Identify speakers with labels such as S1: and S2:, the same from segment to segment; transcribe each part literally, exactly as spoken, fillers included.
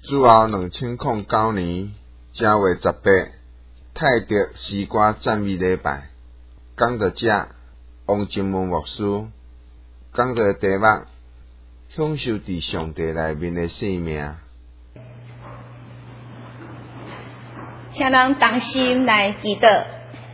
S1: 主后两千零九年正月十八，泰德诗歌赞美礼拜，讲到这，王金文牧师讲到题目，享受伫上帝内面的生命。
S2: 请人同心来祈祷。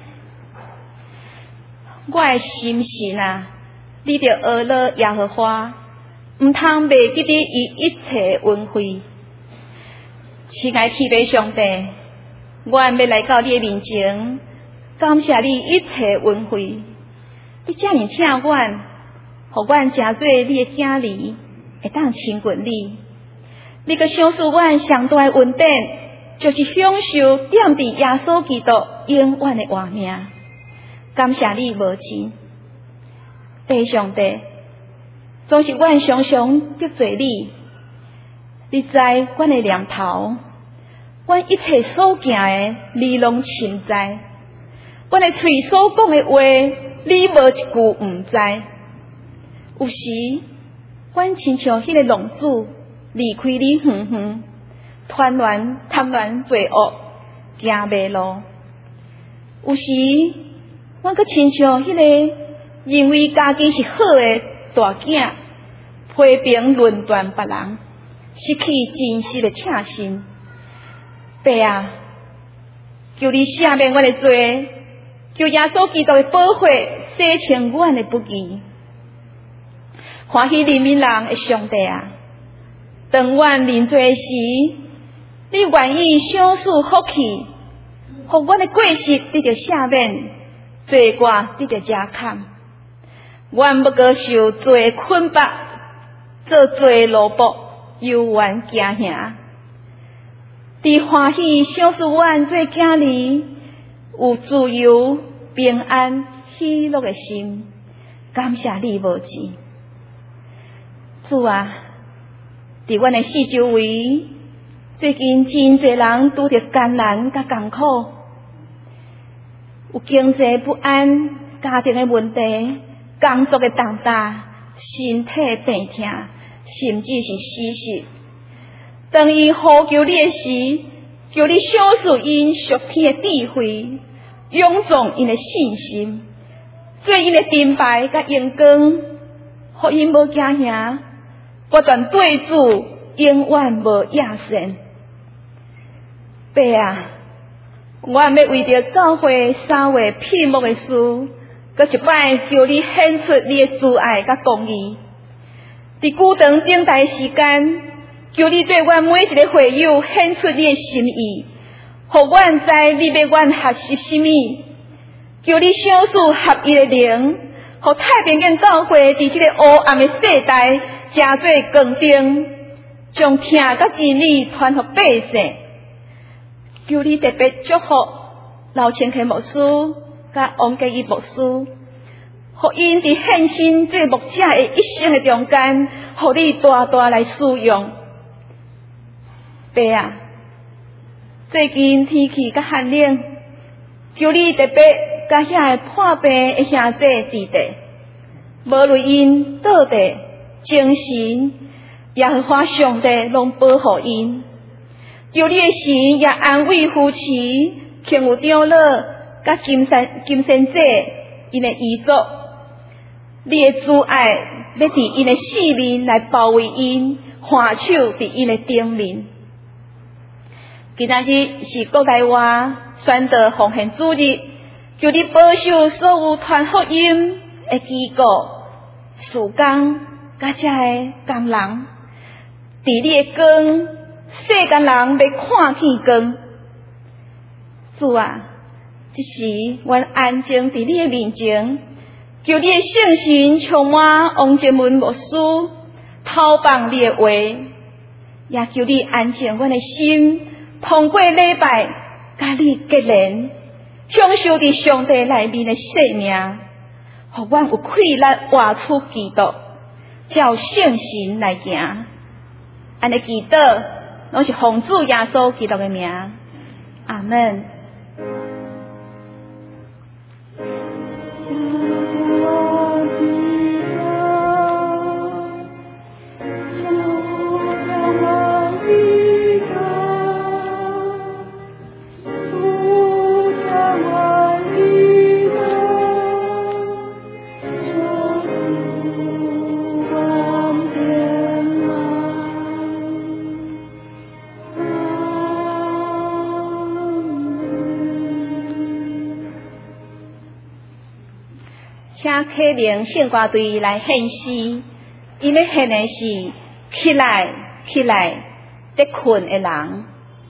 S2: 我的心神啊，你着学了耶和华，毋通袂记得伊一切恩惠。亲爱天父上帝，阮要来到你的面前，感谢你一切恩惠。你遮尔疼阮，互阮诚做你的囝儿，会当亲近你。你阁赏赐阮上大的恩典，就是享受踮伫耶稣基督永远的活命。感谢你无尽，父上帝，总是阮常常得罪你。你知阮的念头，阮一切所行的，你拢深知。阮的嘴所讲的话，你无一句毋知。有时，阮亲像迄个浪子离开你远远，团乱贪恋罪恶，行迷路。有时，阮阁亲像迄个认为家己是好的大囝，批评论断别人，失去真实的疼心。爸啊，求你赦免阮的罪，求耶稣基督的宝血洗清阮的不义。欢喜怜悯人的上帝啊，当阮认罪时，你愿意赏赐福气，互阮的过失得到赦免，罪过得到遮砍。阮要搁受罪捆绑，做罪奴仆，由阮行兄。你欢喜赏赐阮做囝儿，有自由、平安、喜乐的心，感谢你无尽。主啊，伫阮的四周围，最近真侪人拄着艰难甲艰苦，有经济不安、家庭的问题、工作的重担、身体病痛，甚至是死死。当伊呼求你的时，求你赏赐因属天的智慧，勇壮因的信心，做因的盾牌甲阳光，互因无惊吓，不断对主永远无亚线。爸啊，我要为着教会三位闭幕的事，搁一摆求你显出你的慈爱甲公义。伫久长等待时间，求你对阮每一个会友显出你的心意，互阮知你要阮学习什么。求你赏赐合一的灵，互太平间教会伫这个黑暗的世代，诚做光灯，将听甲真理传互百姓。求你特别祝福刘清溪牧师甲王家义牧师，互因伫献身做牧者的一生的中间，互你大大来使用。爸啊，最近天气较寒冷，求你特别甲遐个破病的兄弟弟弟，无论因倒地、精神，耶和华上帝拢保护因。求你的神也安慰夫妻，庆有长老甲金山金先姐因的遗嘱，你的慈爱要伫因的四面来包围因，环手伫因的顶面。今仔日是国内外宣道奉献主日，求你保守所有传福音的机构、事工甲遮个工人，伫你的光，世间人要看见光。主啊，这时阮安静伫你的面前，求你的圣神充满王建文牧师，透放你的话，也求你安静阮的心，通过礼拜甲你结连，享受伫上帝内面的生命，互阮有气力活出基督，照圣神来行。安尼祈祷，拢是奉主耶稣基督的名，阿门。
S3: Thank you.
S2: 请启灵圣歌队来献诗，伊要献的是起来起来得困的人。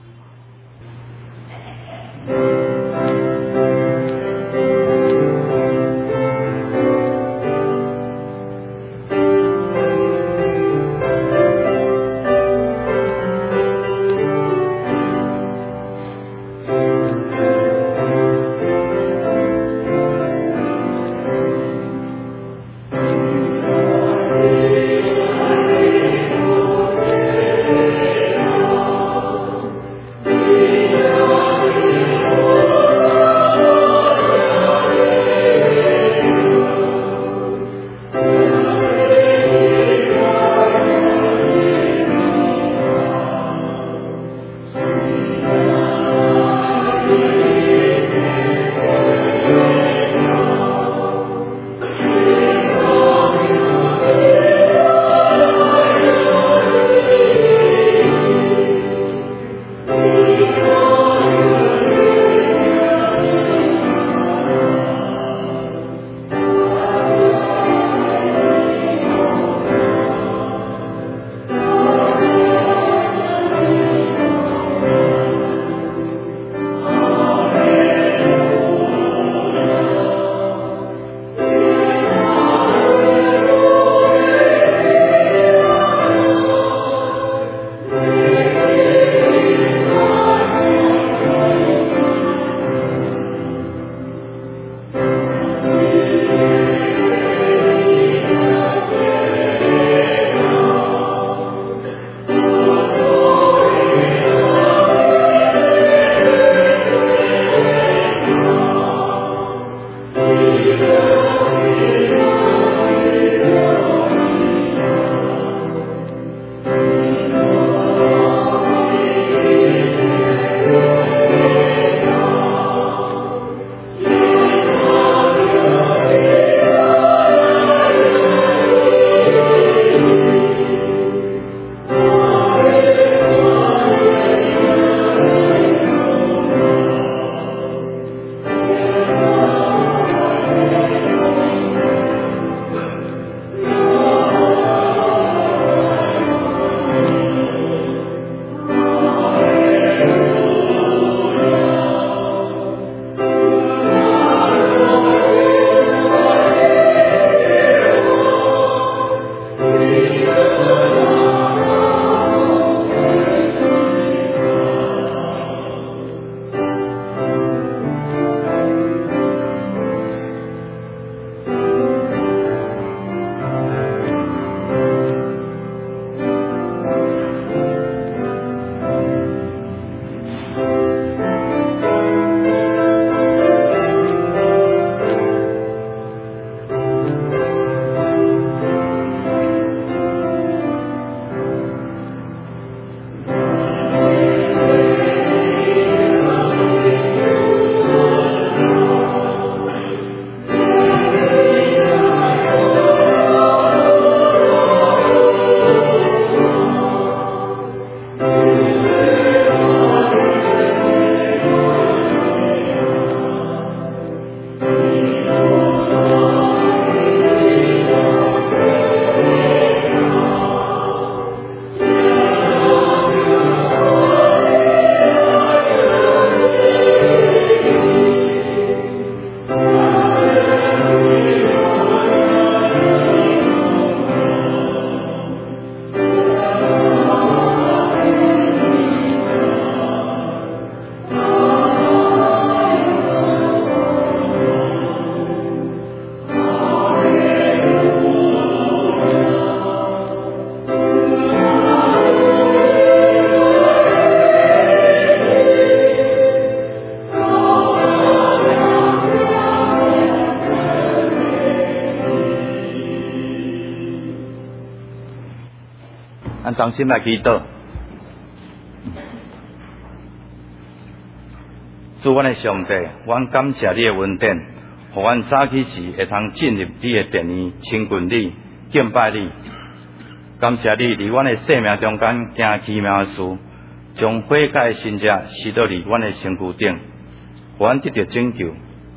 S3: 咱同心来祈祷，主阮的上帝，阮感谢你的恩典，互阮早起时会通进入你的殿院，亲近你，敬拜你。感谢你伫阮的生命中间行奇妙的事，将悔改的心者施到伫阮的身躯顶，互阮得到拯救。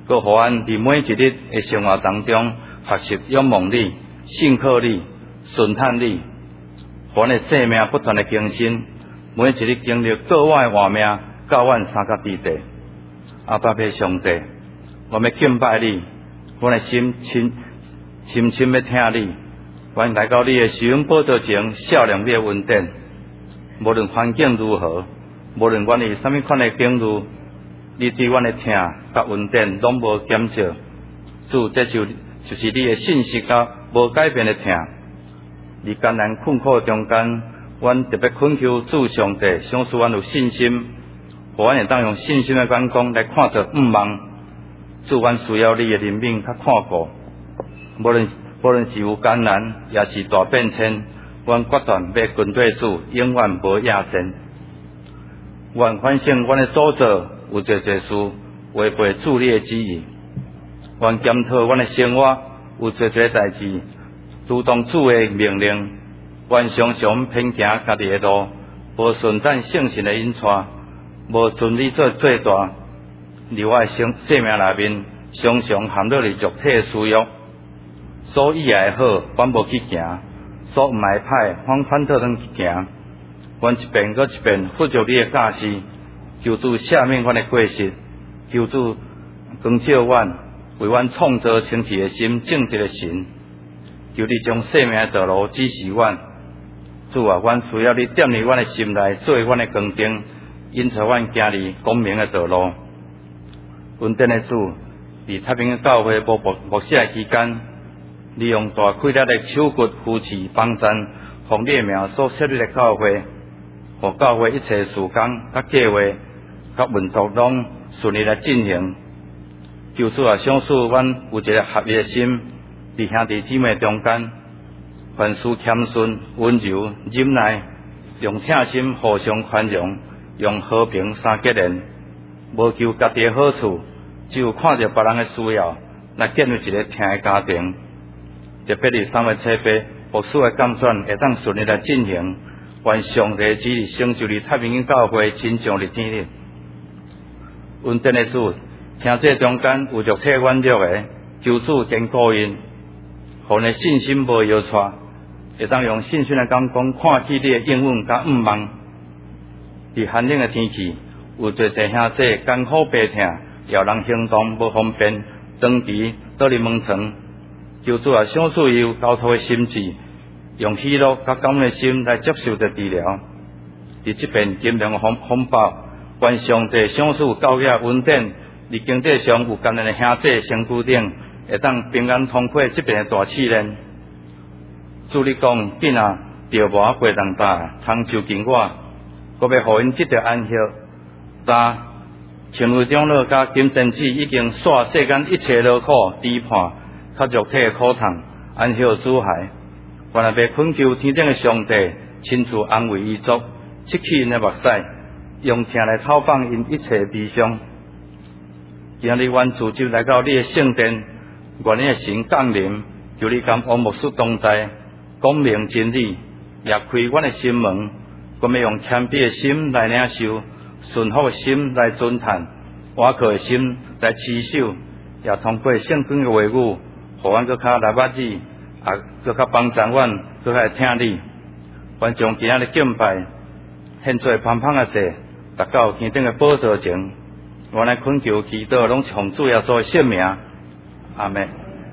S3: 佮互阮伫每一日的生活当中学习仰望你、信靠你、顺叹你，互阮的生命不断的更新，每一日经历过我的活命，到阮三角地地。阿爸父上帝，我们敬拜你，阮的心深深深要听你。阮来到你的施恩宝座前，笑量你的恩典，无论环境如何，无论阮是啥物款的境遇，你对阮的听甲恩典拢无减少。主，这就就是你的信息甲无改变的听。伫艰难困苦中间，阮特别恳求主上帝，想使阮有信心，互阮会当用信心的眼光来看着毋茫。主，阮需要你的怜悯甲看顾，无论无论是有艰难，也是大变迁，阮决断要跟对主，永远无亚战。愿反省阮的所做有侪侪事违背主你的旨意，愿检讨阮的生活有侪侪代志如同主的命令，愿常常偏行家己的路，无顺咱圣神的引带，无顺理做最大，伫我的生生命内面常常含落伫肉体的私欲。所以爱好，阮无去行；所毋爱歹，阮反倒通去行。阮一遍搁一遍扶着你的教示，求主赦免阮的过失，求主光照阮，为阮创造清洁的心、正直的心。求你将生命的道路指示阮。主啊，阮需要你踮伫阮的心内，做阮的光灯，引导阮行伫光明的道路。恩典的主，伫太平的教会无牧牧师的期间，利用大开力的手骨扶持帮赞，奉你的名所设立的教会，互教会一切事工、甲计划、甲运作拢顺利来进行。求主啊，想使阮有一个合一的心，伫兄弟姊妹中间，凡事谦顺、温柔、忍耐，用疼心互相宽容，用和平相结连，无求家己的好处，只有看着别人的需要，来建立一个听的家庭。特别伫三月七八，牧师的感选会当顺利来进行，愿上帝旨意成就伫太平间教会亲像日天日。恩典的主，听这中间有肉体软弱的，求主坚固因，互你信心无摇错，会当用信心的眼光看起你的应允甲毋茫。伫寒冷的天气，有侪侪兄弟艰苦白疼，要人行动无方便，长期倒伫门床。求主啊，想使伊有交托的心智，用喜乐甲感恩的心来接受着治疗。伫即边金融的风风暴，愿上帝想使有教育恩典，伫经济上有艰难的兄弟身躯顶，会当平安通过即边的大试炼。主你讲，紧啊，着无过重大，通就近我，搁要互因得到安息。三，亲为长老甲金仙子已经煞世间一切劳苦羁绊。较肉体的苦痛，安息主害，原来要恳求天顶的上帝亲自安慰伊族，拭去因的目屎，用听来透放因一切悲伤。今日阮自就来到你的圣殿，愿你的神降临，求你甲王牧师同在，讲明真理，也开阮的心门，我们用谦卑的心来领受，顺服的心来尊叹，瓦靠的心来持守，也通过圣经的话语。互阮搁较来捌你，也搁较帮助阮，搁较会听你。阮将今仔日敬拜献做芳芳的祭，达到天顶的宝座前。阮来恳求祈祷，拢是奉主耶稣的圣名。阿门。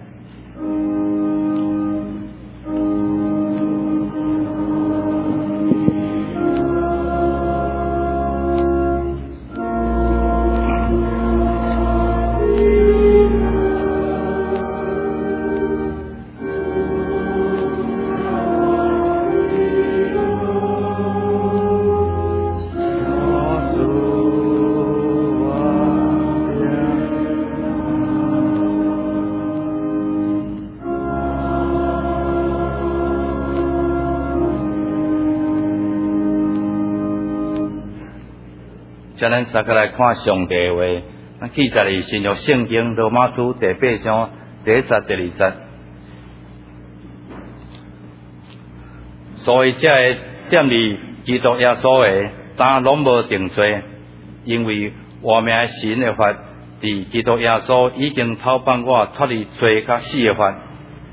S3: 今咱三个来看上帝的话，咱记载伫新约圣经罗马书第八章第一节、第二节。所以这个踮伫基督耶稣的，但拢无定罪，因为活命的神的法伫基督耶稣已经偷帮我脱离罪甲死的法。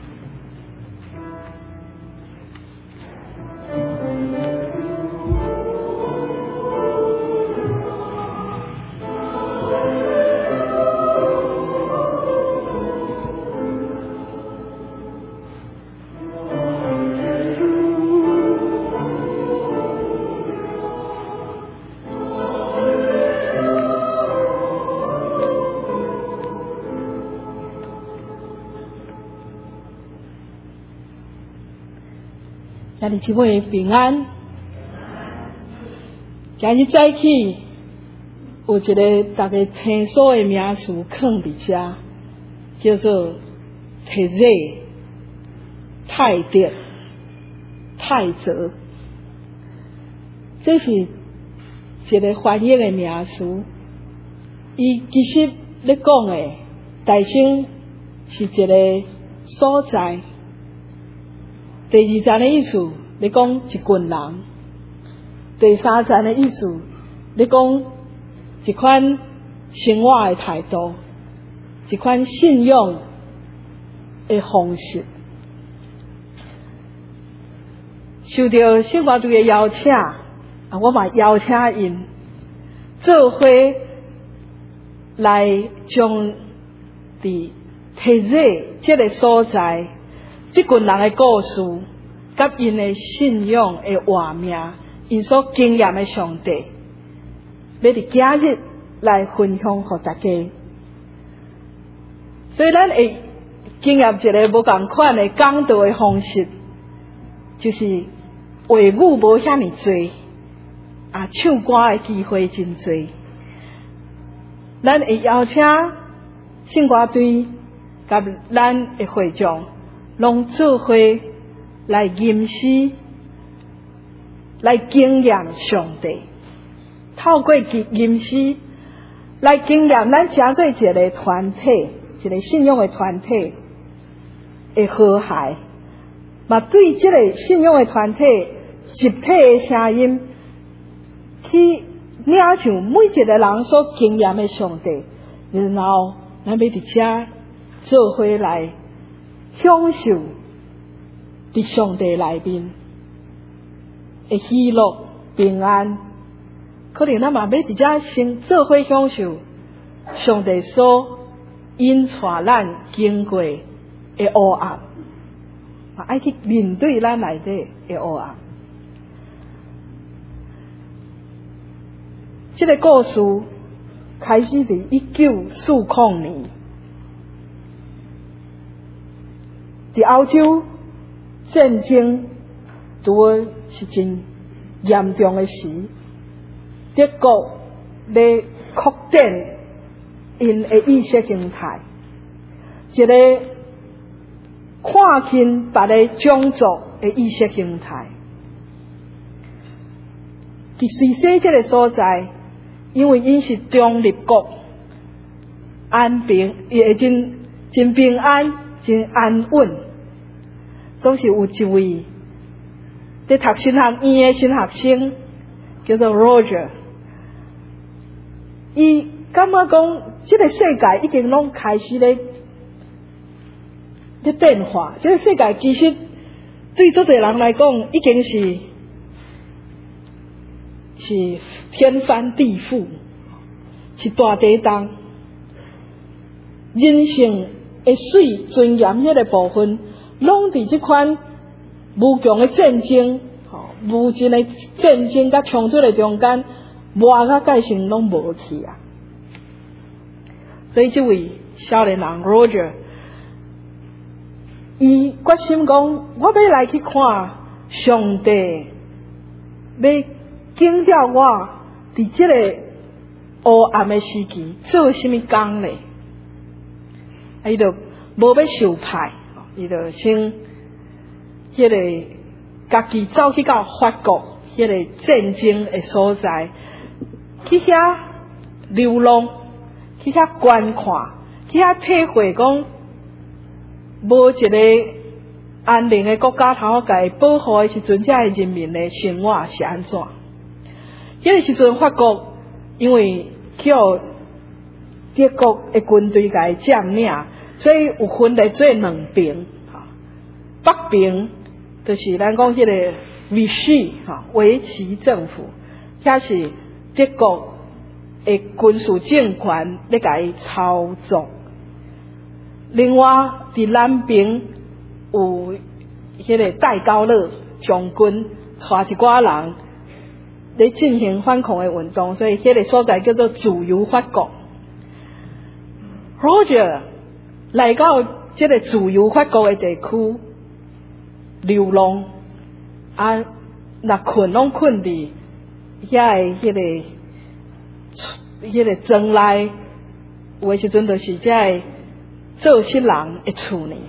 S4: 家己姊妹平安。今日早起有一个大家听说的名词放伫遮，叫做提热、泰德、泰泽。这是一个翻译的名词。伊其实咧讲的大声是一个所在。第二站的意思，你讲一群人；第三站的意思，你讲一款生活的态度，一款信仰的方式。受到圣歌队的邀请，啊，我嘛邀请因做伙来将伫提热这个所在。这群人的故事，甲因的信仰的画面，因所经验的上帝，要伫今日来分享给大家。所以咱会经验一个无同款的讲道的方式，就是话语无遐尼多，啊，唱歌的机会真多。咱会邀请圣歌队甲咱的会众。拢做伙来吟诗，来经验上帝，透过吟诗来经验咱成做一个团体，一个信仰的团体的和谐，嘛对这个信仰的团体集体的声音去领受每一个人所经验的上帝，然后咱要伫遮做伙来。享受伫上帝内面的喜乐平安，可能咱嘛要伫遮先做伙享受上帝所引带咱经过的黑暗，嘛爱去面对咱内底的黑暗。这个故事开始伫一九四零年。伫欧洲战争拄是真严重的时，德国咧扩展因的意识形态，一个看轻别个种族的意识形态。伫瑞士这个所在，因为因是中立国，安平也会真真平安。真安稳，总是有一位在读神学院的新学生，叫做 Roger。伊感觉讲，这个世界已经拢开始咧咧变化。这个世界其实对足侪人来讲，已经是是天翻地覆，是大地动，人性。会水尊严迄个部分，拢伫即款无强的战争、吼无尽的战争甲冲突的中间，磨甲改成拢无去啊。所以，这位少年人 Roger， 伊决心讲，我要来去看上帝，要警告我伫即个黑暗的时期做什么工咧？啊，伊就无要受派，伊就先迄个家己走去到法国迄个战争的所在，去遐流浪，去遐观看，去遐体会讲，无一个安宁的国家通甲伊保护的时阵，遮个人民的生活是安怎？迄个时阵法国因为去互敌国的军队甲伊占领，所以有分来做两边。北边就是咱讲迄个维系哈维持政府，遐是敌国的军事政权咧甲伊操作。另外伫南边有迄个戴高乐将军带一寡人咧进行反抗的运动，所以迄个所在叫做自由法国。或者来到即个自由法国的地区流浪，啊，若困拢困伫遐个迄个迄个庄内，有诶时阵就是遮个做事人的厝呢。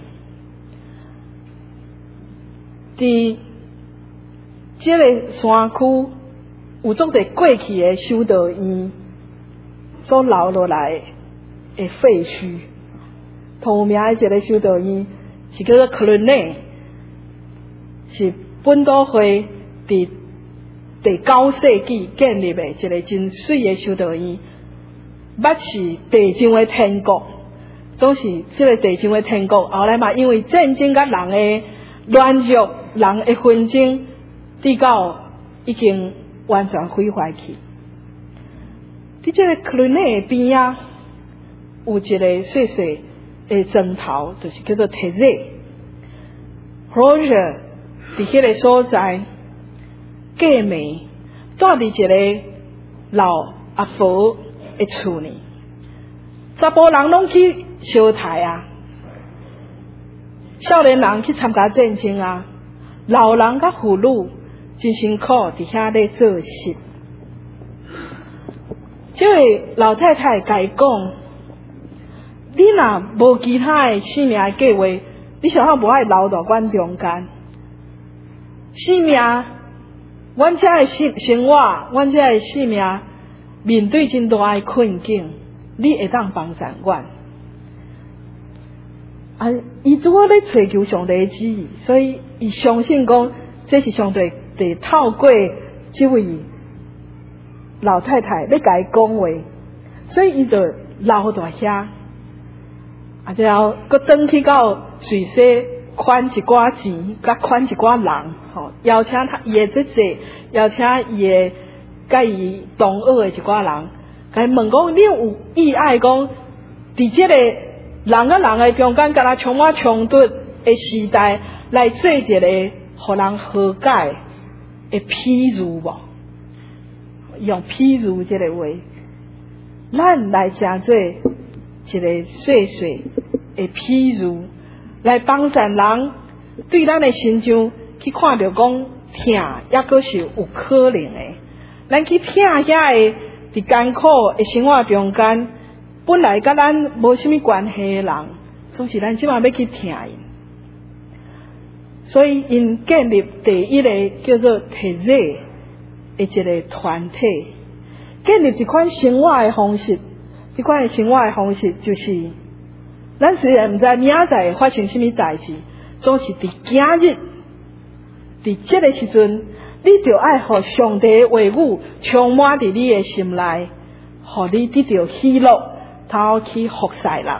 S4: 伫即个山区有足侪过去的修道院所留落来的废墟，同名的一个修道院是叫做克伦内，是本土会伫第九世纪建立的一个真水的修道院，捌是地上的天国，总是即个地上的天国。后来嘛，因为战争甲人的乱入、人的纷争，直到已经完全毁坏去。伫即个克伦内的边啊，有一个细细的砖头，就是叫做铁热。或者伫迄个所在，嫁妹住伫一个老阿婆的厝呢，查甫人拢去烧台啊，少年人去参加战争啊，老人甲妇女真辛苦伫遐咧做事。这位老太太甲伊讲，你若无其他的生命的计划，你上好无爱留在阮中间。生命，阮遮的生生活，阮遮的生命面对真大的困境，你会当帮助阮。啊，伊拄好咧追求上帝的旨意，所以伊相信讲，这是上帝伫透过这位老太太咧甲伊讲话，所以伊就留在遐，啊，然后佮转去到水西款一寡钱，甲款一寡人，吼，邀请他伊的姐姐，邀请伊的甲伊同学的一寡人，甲伊问讲，你有意爱讲，伫即个人甲人的中间，敢若充满冲突的时代，来做一个互人和解的譬喻无？用譬喻这个话，咱来成做一个细细的譬喻，来帮助人对咱的心上去看到讲疼，抑阁是有可能的。咱去疼遐个伫艰苦的生活中间，本来甲咱无什么关系的人，总是咱即马要去疼因。所以因建立第一个叫做铁热的一个团体，建立一款生活的方式。这款生活的方式就是，咱虽然毋知明仔载会发生什么代志，总是伫今日，伫这个时阵，你就爱互上帝的话语充满伫你的心内，互你得到喜乐，头去服侍人。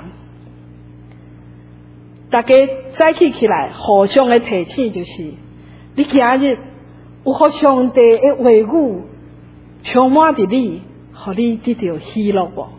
S4: 大家再起起来，互相的提醒就是，你今日有互上帝的话语充满伫你，互你得到喜乐无？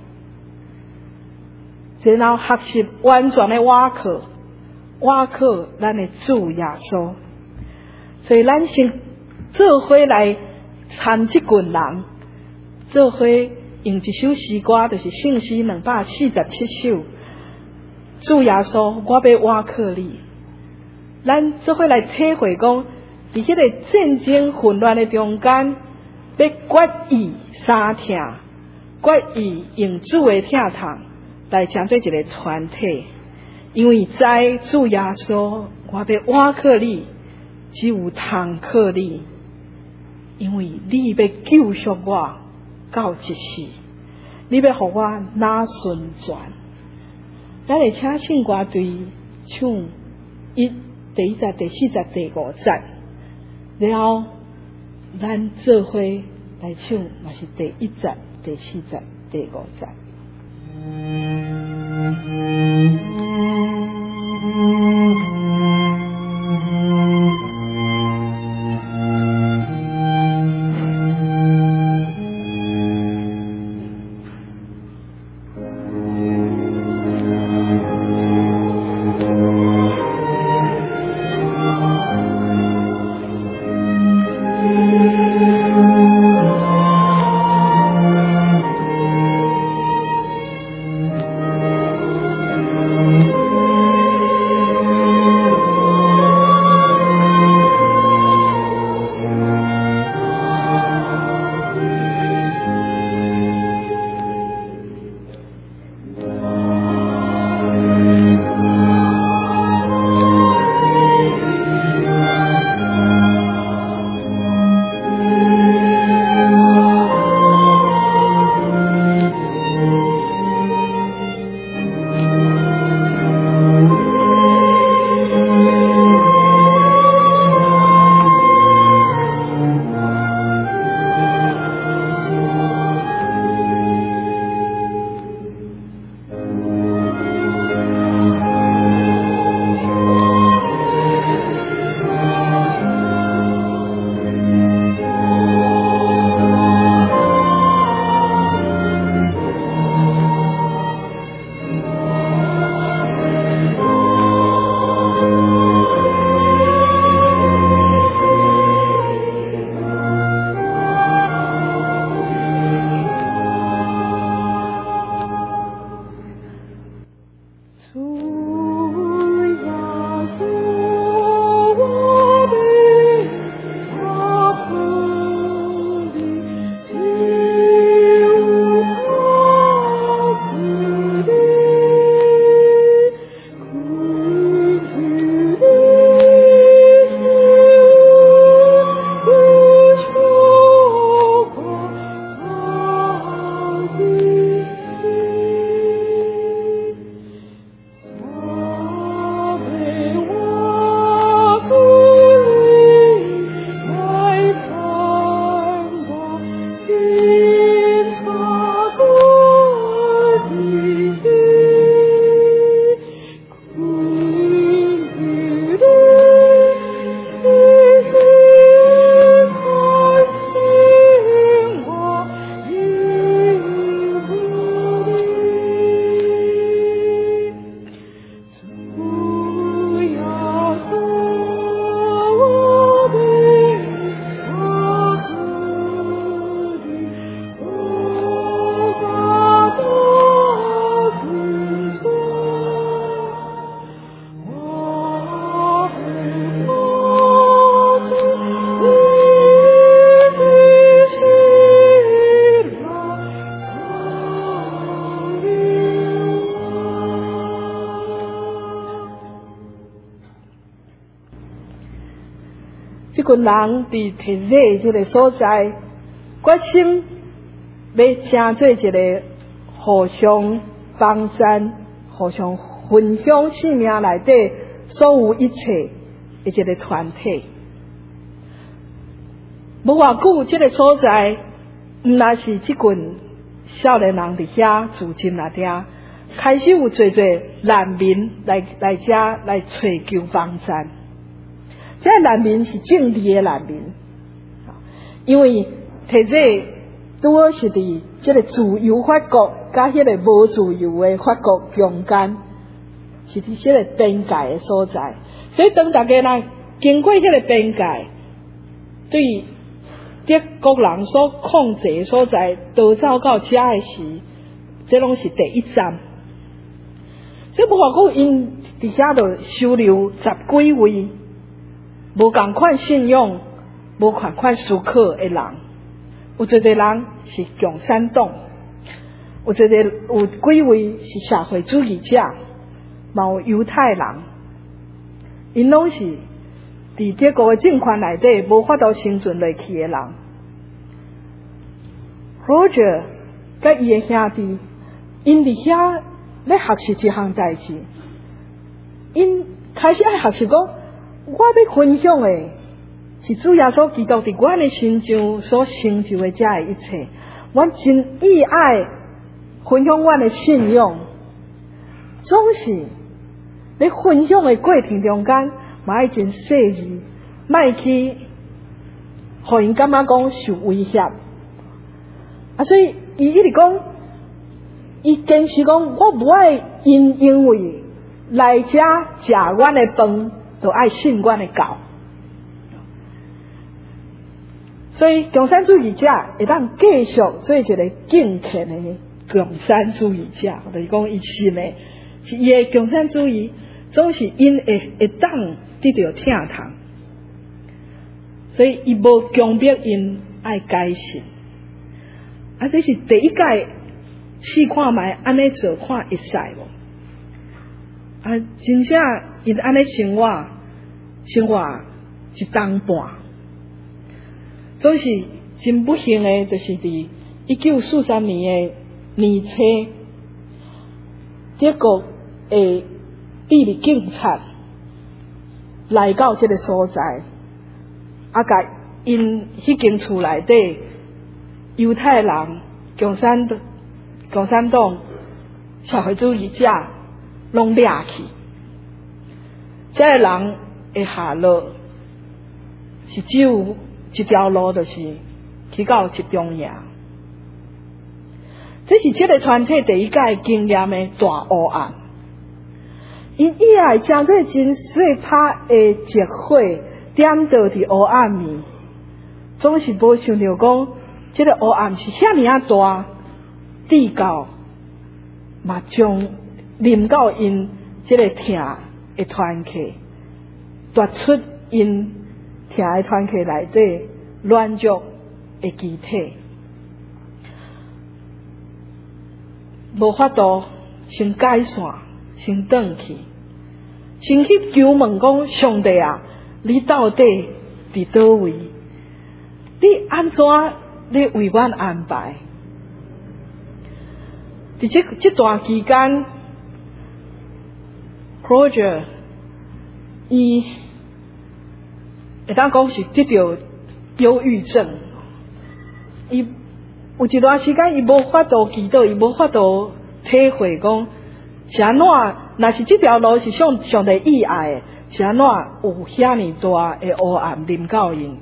S4: 然后学习完全的瓦靠，瓦靠咱的主耶稣。所以咱先做伙来参即群人，做伙用一首诗歌，就是圣诗两百四十七首。主耶稣，我要瓦靠你。咱做伙来体会讲，伫迄个战争混乱的中间，要决意三疼，决意用主的疼痛来成做一个团体。因为在主耶稣，我要瓦靠你，只有通靠你，因为你要救赎我到一世，你要互我拿顺转。咱会请圣歌队唱一第一节、第四节、第五节，然后咱做伙来唱，嘛是第一节、第四节、第五节。 这群人伫提热这个所在，决心要成做一个互相帮衬、互相分享生命内底所有一切的一个团体。无偌久，这个所在毋那是这群少年人伫遐住进来遐，开始有侪侪难民来来遮来找求帮衬。这难民是政治的难民，因为摕这拄好是伫这个自由法国甲迄个无自由的法国中间，是伫这个边界的所在。所以当大家来经过迄个边界，对德国人所控制的所在，逃走到遮的时，这拢是第一站。所以无偌久，因伫遐就收留十几位。无共款信仰、无共款思考的人，有一个人是共产党，有一个有几位是社会主义者，嘛有犹太人，因拢是伫德国的政权内底无法度生存落去的人。Roger 甲伊的兄弟，因伫遐要学习一项代志，因开始爱学习讲。我要分享的是主耶稣基督伫阮的身上所成就的遮的一切，阮真意爱分享阮的信仰，总是咧分享的过程中间，嘛要真细致，莫去互因感觉讲受威胁。啊，所以伊一直讲，伊坚持讲，我无爱因因为来遮食阮的饭，就爱信阮的教。所以共产主义者会当继续做一个敬虔的共产主义者，就是讲伊信的是伊的共产主义，总是因会会当得到疼痛，所以伊无强迫因爱改信。啊，这是第一届试看卖安尼做看会使无？啊，真正因安尼生活，生活一冬半。总是真不幸的，就是伫一九四三年的年初，德国的秘密警察来到这个所在，啊，甲因迄间厝内底犹太人、共产共产党、社会主义者拢掠去，这个人会下落是只有一条路，就是去到集中营。这是这个团体第一届经验的大黑暗。因以来将这真碎拍的集会点到伫黑暗面，总是无想到讲，这个黑暗是遐尼啊大，地到嘛将临到因这个疼的团体，夺出因疼的团体内底软弱的机体，无法度先解散，先转去，先去求问讲上帝啊，你到底伫倒位？你安怎咧为阮安排？伫这这段期间 ，Roger 伊会当讲是得到忧郁症，伊有一段时间伊无法度祈祷，伊无法度体会讲是安怎，若是这条路是上上帝意爱的，是安怎有遐尼大的黑暗临到因。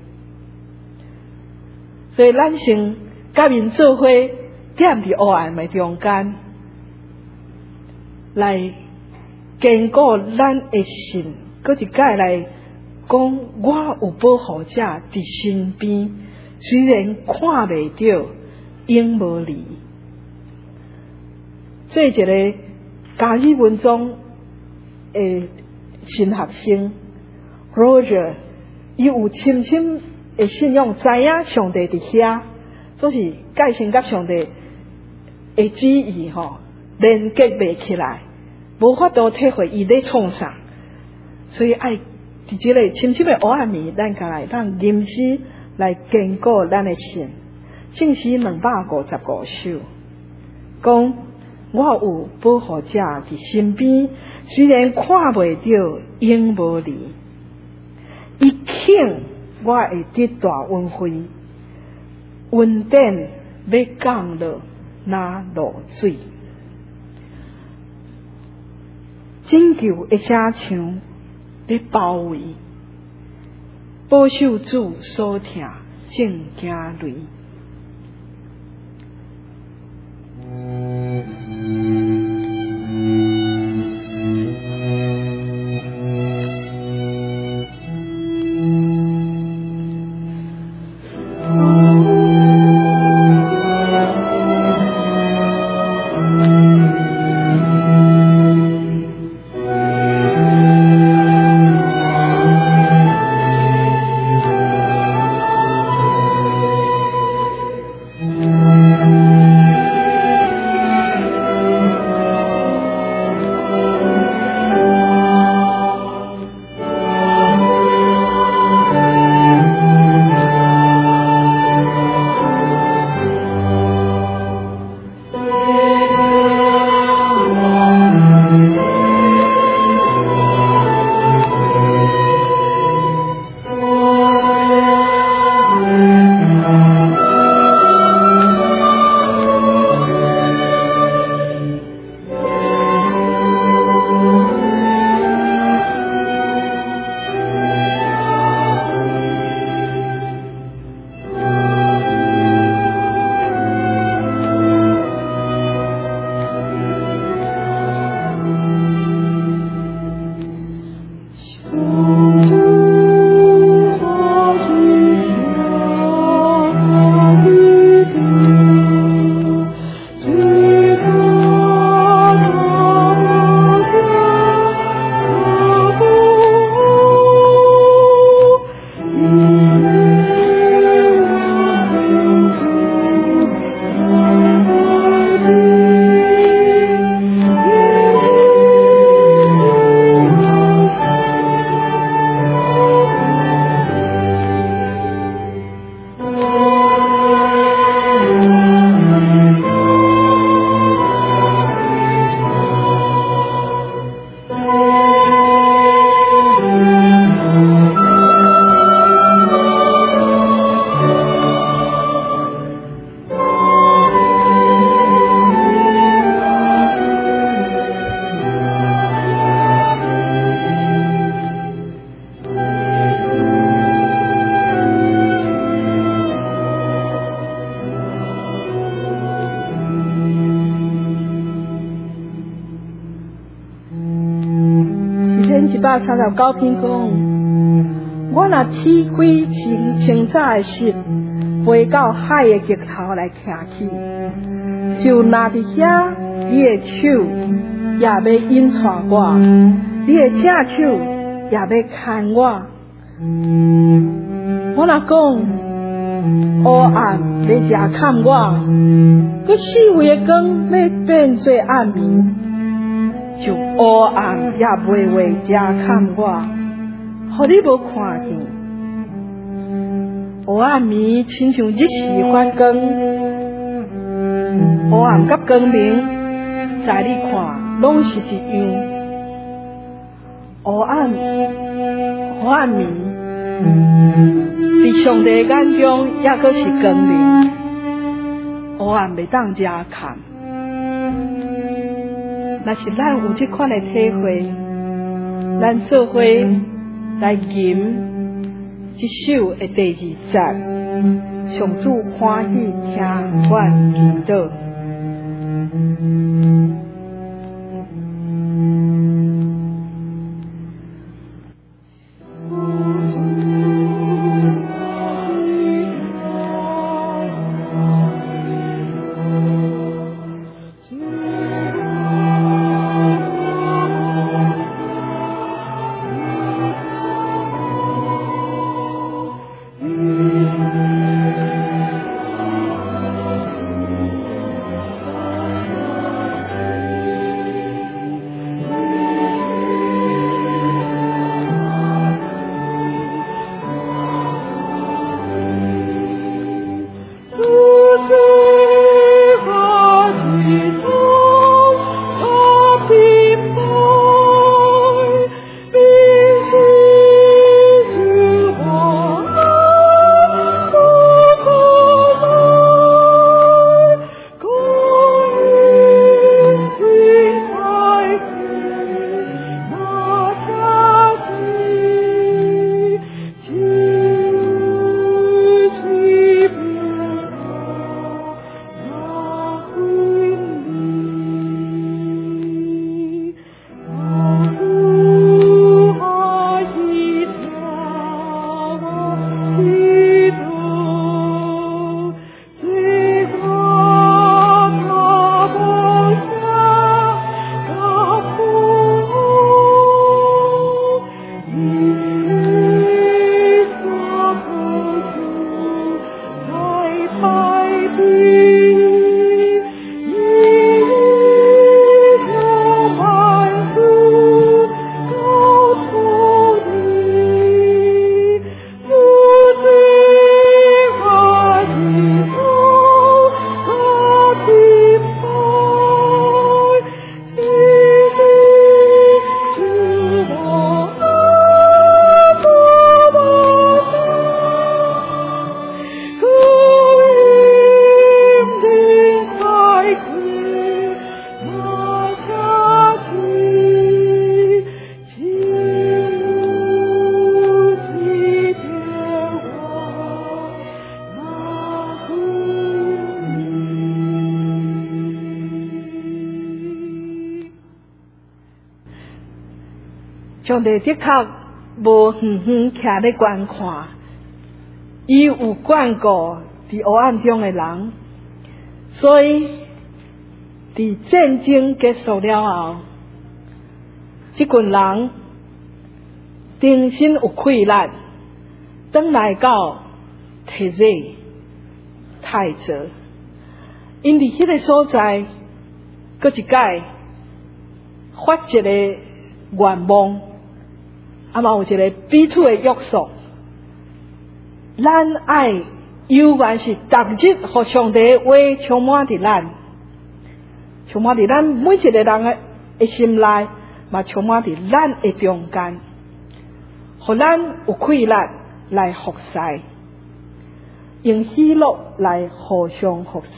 S4: 所以咱先甲因做伙踮伫黑暗的中间，来坚固咱的信，搁一摆来讲，我有保护者伫身边，虽然看袂到，永无离。做一个嘉义文中的新学生 Roger， 伊有深深的信仰，知影上帝伫遐，总是介先甲上帝的旨意吼连结袂起来，无法度体会伊咧创啥，所以爱伫即个深深的黑暗面，咱家来当吟诗来坚固咱的信。圣诗两百五十五首，讲我有保护者伫身边，虽然看袂到，永无离。伊肯我会得大恩惠，恩典要降落那落水，拯救的声像咧包围，保守主所听正惊雷。 百三十九篇讲，我若起开清清早的室，飞到海的极头来徛起，就拿伫遐，你的手也要引带我，你的正手也要牵我。我若讲黑暗要遮看我，佮四围的光要变做暗暝，就黑暗也袂为遮看我，互你无看见。黑暗暝亲像日时发光，黑暗甲光明，在你看拢是一样。黑暗，黑暗暝，伫上帝眼中也阁是光明。黑暗袂当遮看。若是咱有这款的体会，咱做伙来吟这首的第二节，上主欢喜听阮祈祷。上帝的确无远远徛咧观看，伊有眷顾伫黑暗中的人，所以伫战争结束了后，这群人重新有气力，转来到提热泰泽，因伫迄个所在，搁一摆发一个愿望。啊嘛有一个彼此的约束，咱爱永远是逐日互上帝的话充满伫咱，充满伫咱每一个人的的心内，嘛充满伫咱的中间，互咱有气力来服侍，用喜乐来互相服侍，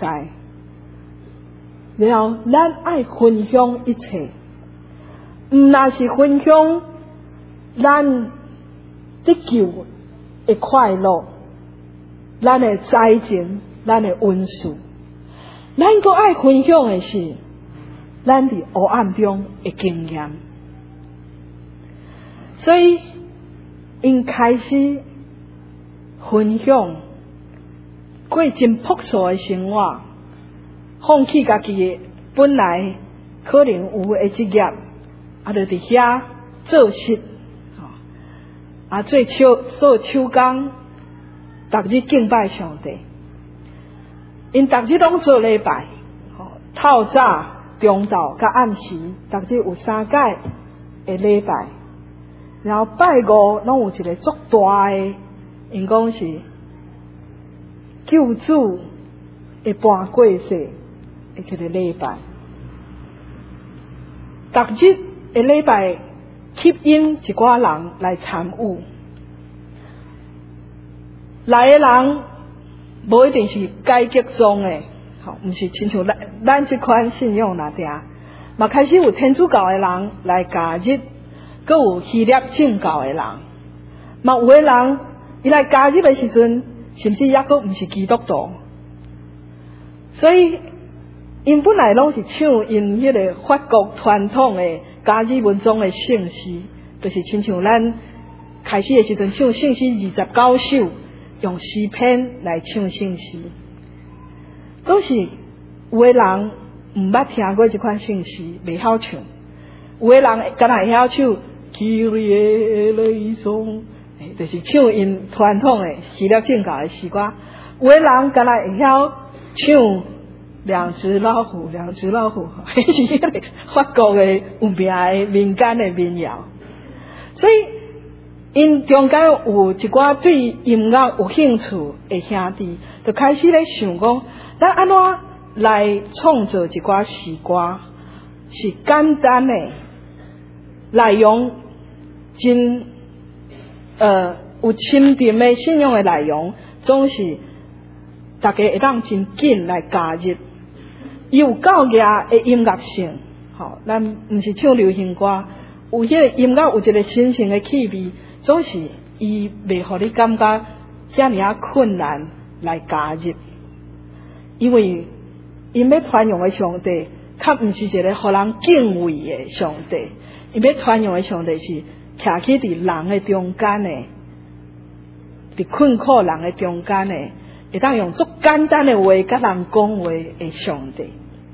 S4: 然后咱爱分享一切，毋那是分享。咱得救的快乐，咱的灾情，咱的温顺，咱佫爱分享的是咱伫黑暗中的经验。 所以因开始分享过真朴素的生活，放弃家己的本来可能有的职业，啊，就伫遐做事，啊，做手做手工，逐日敬拜上帝。因逐日拢做礼拜，透早、中昼、甲暗时，逐日有三届的礼拜。然后拜五拢有一个足大的，因讲是救主的搬过世的一个礼拜。逐日的礼拜吸引一寡人来参与，来的人无一定是改革宗的，吼，毋是亲像咱咱即款信仰那定，嘛开始有天主教的人来加入。阁有希腊正教的人，嘛有的人伊来加入的时阵，甚至抑阁毋是基督徒，所以因本来拢是唱因迄个法国传统的加入文章的圣诗，就是亲像咱开始的时阵唱圣诗二十九首，用诗篇来唱圣诗，都是有的人毋捌听过这款圣诗，袂晓唱；有的人敢若会晓唱。Kyrie eleison， 就是唱因传统的希腊正教的诗歌。有的人敢若会晓唱两只老虎，两只老虎，迄是迄个法国的有名的民间的民谣。所以因中间有一寡对音乐有兴趣的兄弟，就开始咧想讲，咱安怎来创作一寡诗歌，是简单的。内容真呃有深沉的信仰的内容，总是大家会当真紧来加入。伊有教育的音乐性，吼，咱毋是唱流行歌，有迄个音乐有一个新鲜的气味，总是伊袂互你感觉遮尔啊困难来加入，因为因要传扬的上帝，较毋是一个互人敬畏的上帝。伊要传扬的上帝是徛起伫人的中间的，伫困苦人的中间的，会当用足简单的话甲人讲话的上帝。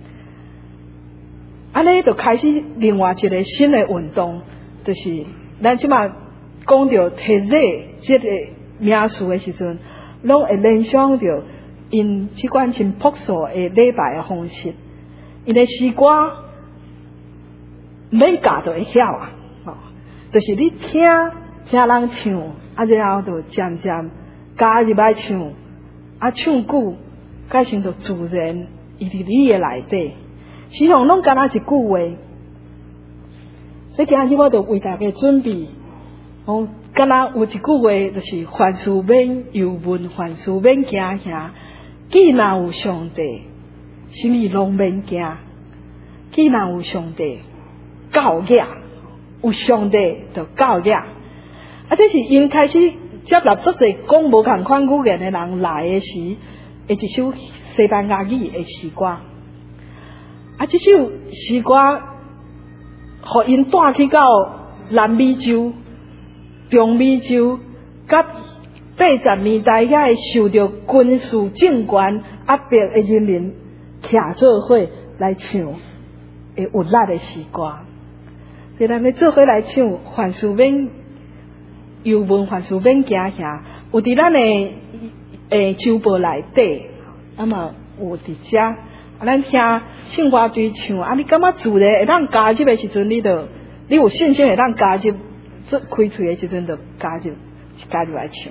S4: 安尼就开始另外一个新的运动，就是咱即马讲到体热这个名词的时阵，拢会联想到因即款真朴素的礼拜的方式，因的诗歌。免教就会晓啊，吼，就是你听听人唱，啊，然后就渐渐加入来唱，啊，唱久，改成就自然，伊伫你的内底，时常拢敢若一句话。所以今日我就为大家准备，哦，敢若有一句话，就是凡事免忧闷，凡事免惊吓，既然有上帝，什么拢免惊；既然有上帝。教育有上帝就教育，啊，这是因开始接纳足侪讲无同款语言的人来的时，的一首西班牙语的诗歌。啊，这首诗歌，互因带去到南美洲、中美洲，甲八十年代遐受到军事政权压迫的人民徛做伙来唱的有力的诗歌。所以咱要做伙来唱，凡事免忧闷，凡事免惊吓。有伫咱的诶周报内底，那么有伫遮，啊，咱听圣歌队唱，啊，你感觉自然会当加入的时阵，你就你有信心会当加入，做开喙的时阵就加入，加入来唱。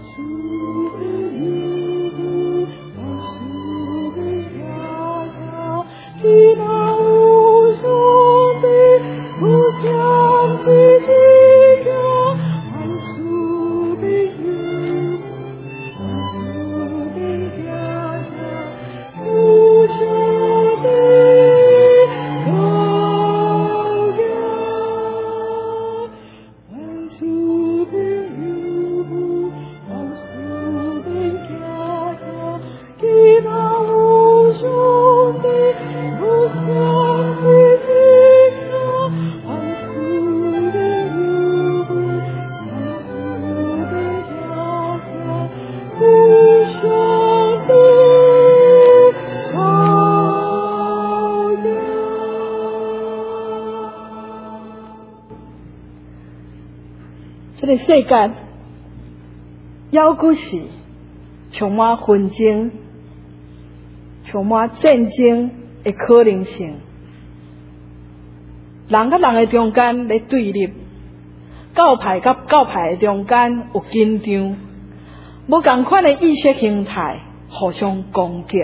S4: 这个世界犹阁是充满纷争、充满战争的可能性。人甲人的中间咧对立，教派甲教派的中间有紧张，无同款的意识形态互相攻击。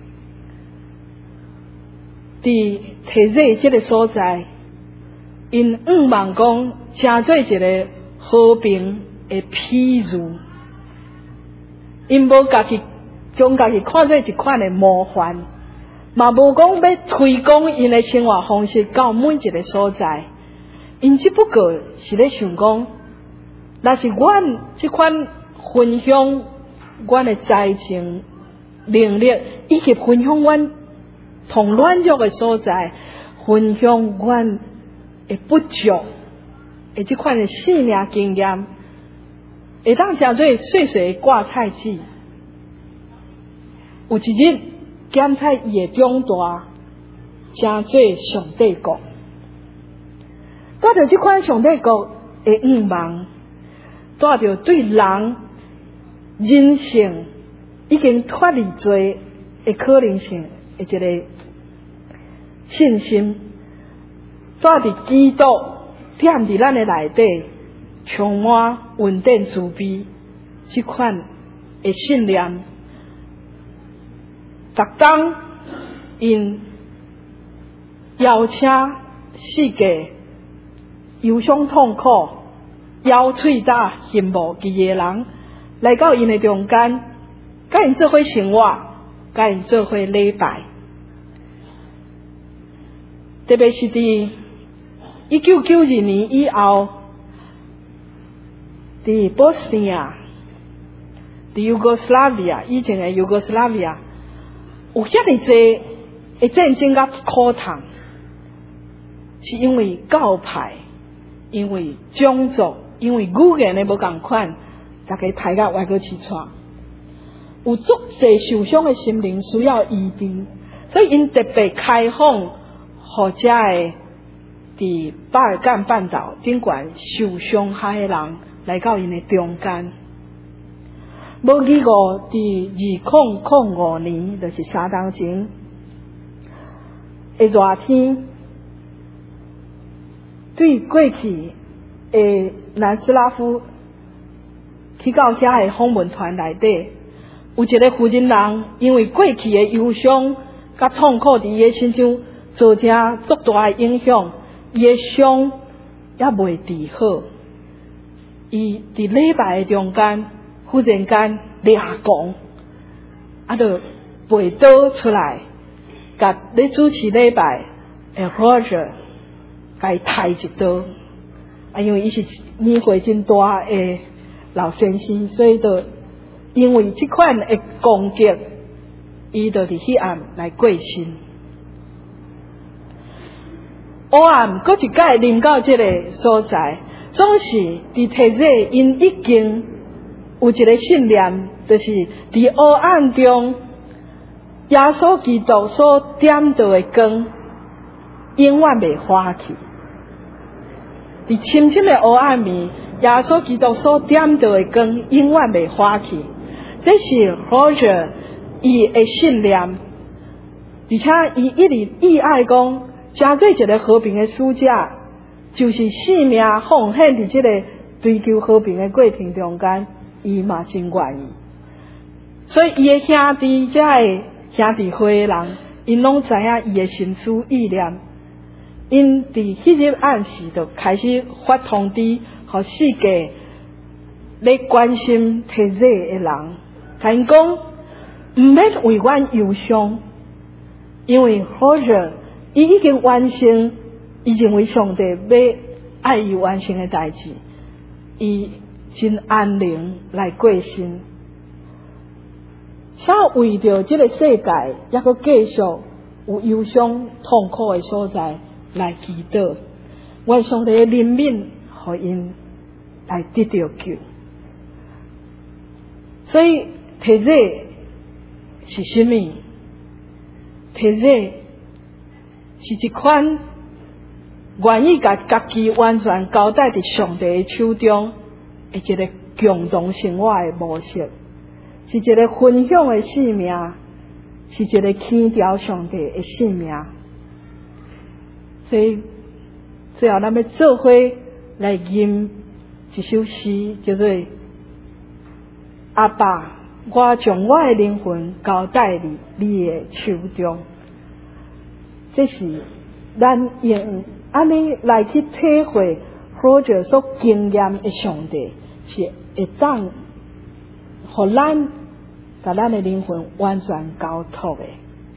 S4: 伫体制这个所在，因仰望讲成做一个和平的譬喻，因无家己将家己看做一款的模范，嘛无讲要推广因的生活方式到每一个所在。因只不过是咧想讲，若是阮这款分享阮的才情、能力，以及分享阮同软弱的所在，分享阮的不足。诶，这款的生命经验，会当成做细细的挂菜籽。有一日检测伊的长大，成做上帝国。带着这款上帝国的愿望，带着对人人性已经脱离罪的可能性的一个信心，带着基督。踮伫咱的内底，充满稳定慈悲，这款的信念，逐工因邀请世界忧伤痛苦、腰喙打、羡慕记的人来到因的中间，甲因做伙生活，甲因做伙礼拜，特别是伫一九九二年以后，伫波斯尼亚、伫尤哥斯拉维亚以前的尤哥斯拉维亚，有遐尼济的战争甲苦痛，是因为教派、因为种族、因为语言的无共款，大家大家歪过起错，有足济受伤的心灵需要医治，所以因特别开放，或者的。伫巴尔干半岛顶悬受伤害的人来到因的中间，无记过伫二零零五年，就是三当前的热天，对过去的南斯拉夫去到遐的访问团内底，有一个负责人因为过去的忧伤甲痛苦，伫伊的身上造成足大的影响。伊的伤也未治好，伊伫礼拜的中间忽然间掠狂，啊，就背倒出来，甲咧主持礼拜的 Roger 甲伊抬一刀，啊，因为伊是年岁真大的老先生，所以就因为这款的攻击，伊就伫迄暗来过身。黑暗搁一届临到这个所在，总是伫体制因已经有一个信念，就是伫黑暗中，耶稣基督所点到的光，永远袂花去。伫深深的黑暗面，耶稣基督所点到的光，永远袂花去。这是 Roger 伊的信念，而且伊一直意爱讲。成做一个和平的使者，就是性命奉献伫这个追求和平的过程中间， 伊嘛真愿意。所以伊诶兄弟，遮诶兄弟会诶人，因拢知影伊诶心思意念，因伫迄日暗时就开始发通知，互四界咧关心提热诶人，甲因讲毋免为阮忧伤，因为好热，伊已经完成，伊认为上帝要爱伊完成诶代志，伊真安宁来过身。且为着这个世界，抑阁继续有忧伤、痛苦的所在来祈祷，愿上帝的怜悯，互因来得到救。所以提热是什么？提热是一款愿意甲家己完全交代伫上帝的手中的一个共同生活的模式。是一个分享的生命，是一个祈祷上帝的生命。所以最后咱要做伙来吟一首诗，叫做《阿爸，我将我的灵魂交代伫你的手中》。这是咱用安尼来去体会，或者所经验的上帝，是会当互咱甲咱的灵魂完全交托的。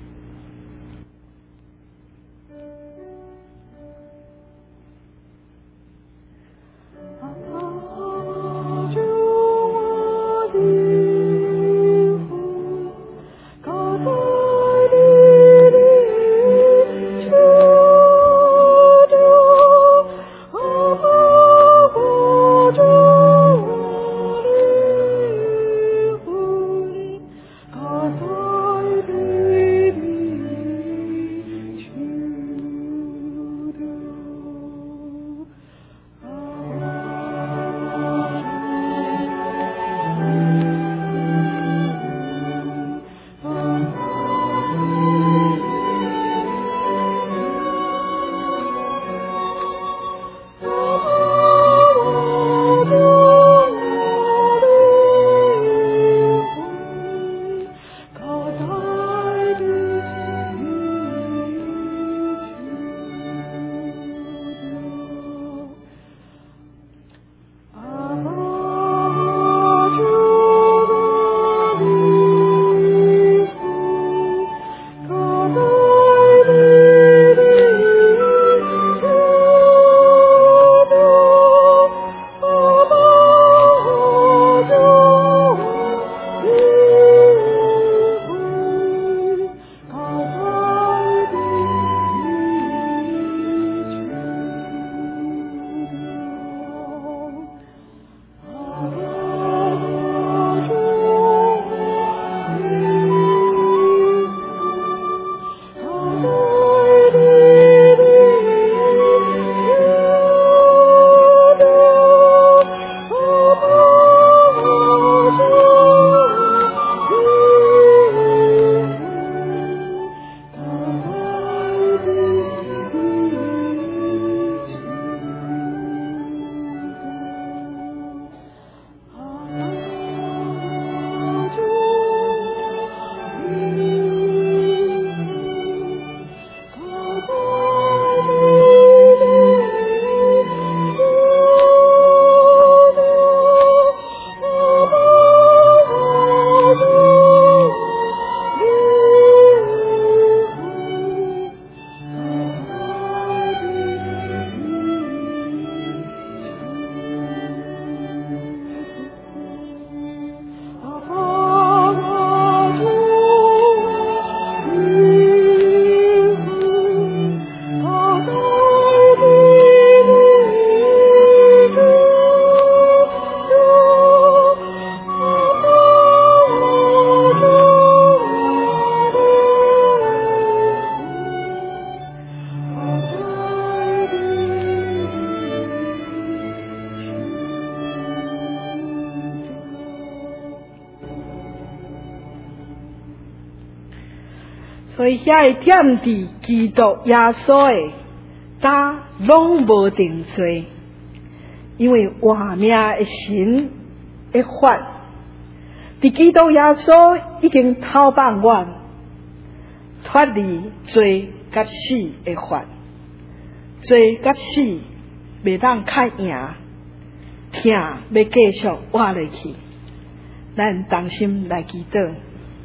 S4: 所以遐会点伫基督耶稣的胆拢无定罪，因为活命的神的法伫基督耶稣已经讨放我，脱离罪甲死的法，罪甲死袂当较赢，疼要继续活落去。咱同心来祈祷，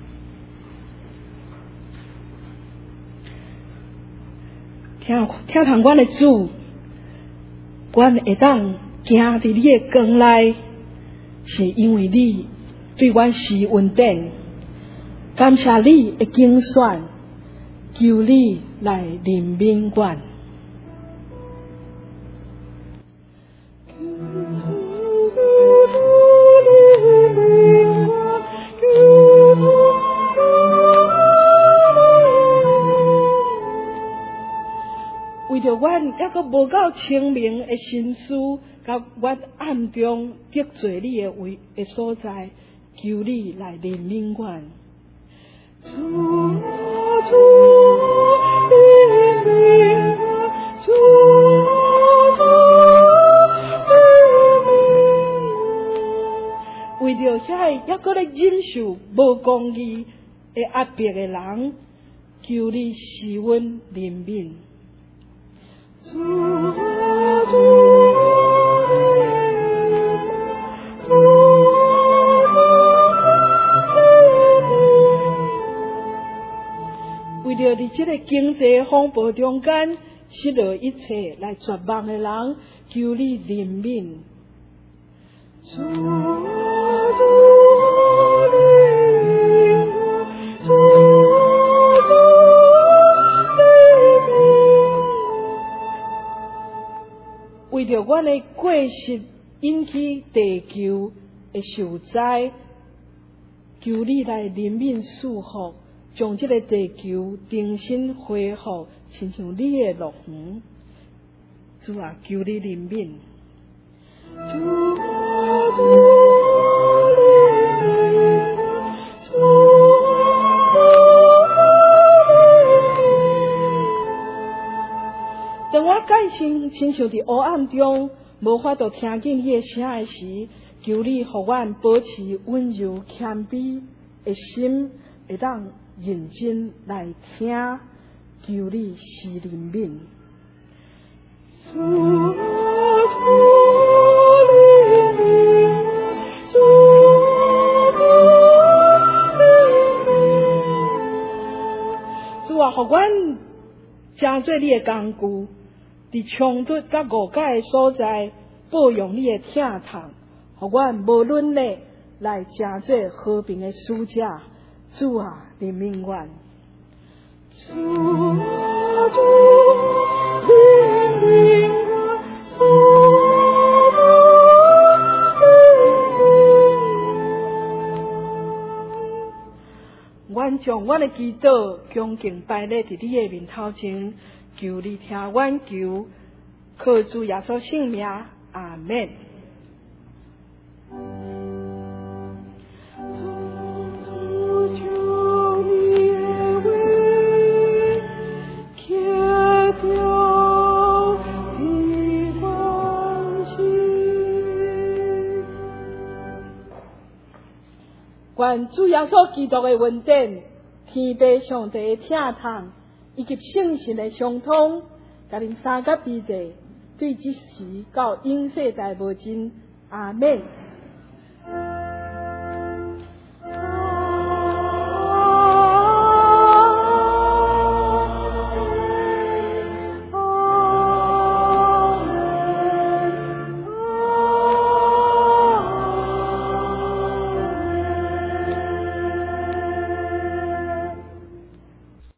S4: 听听从阮的主，阮会当行伫你的光内，是因为你对阮施恩典。感谢你的拣选，求你来怜悯阮。为着阮抑阁无够清明的心思，甲阮暗中得罪你的位的所在，求你来怜悯阮。主啊，主啊，怜悯我，主啊，主啊，怜悯我。为着遐抑阁咧忍受无公义的压迫的人，求你施恩怜悯。主啊，主啊，主啊，为着伫这个经济风暴中间失落一切来绝望的人，求你怜悯。主啊，主啊，怜悯我，主啊，主啊，怜悯我。为着阮的过失引起地球的受灾，求你来怜悯赐福，将这个地球重新恢复，亲像你的乐园。主啊，求你怜悯。主啊，主啊，怜悯我，主啊，怜悯我。当我改心亲像伫黑暗中无法度听见迄个声的时，求你互阮保持温柔谦卑的心，会当认真来听，求你施怜悯。主啊，主啊，怜悯我，主啊，主啊，怜悯我。主啊，互阮成做你的工具，伫冲突甲误解的所在，保养你的疼痛，互阮无论咧来成做和平的使者。主啊，怜悯阮。主啊，主啊，怜悯我，主啊，怜悯我。阮将阮的祈祷恭敬摆咧伫你的面头前，求你听阮求，靠主耶稣圣名，阿们。愿主耶稣基督的恩典、天父上帝的疼痛以及圣神的相通，甲恁三甲地者对即时到永世代无尽。阿们。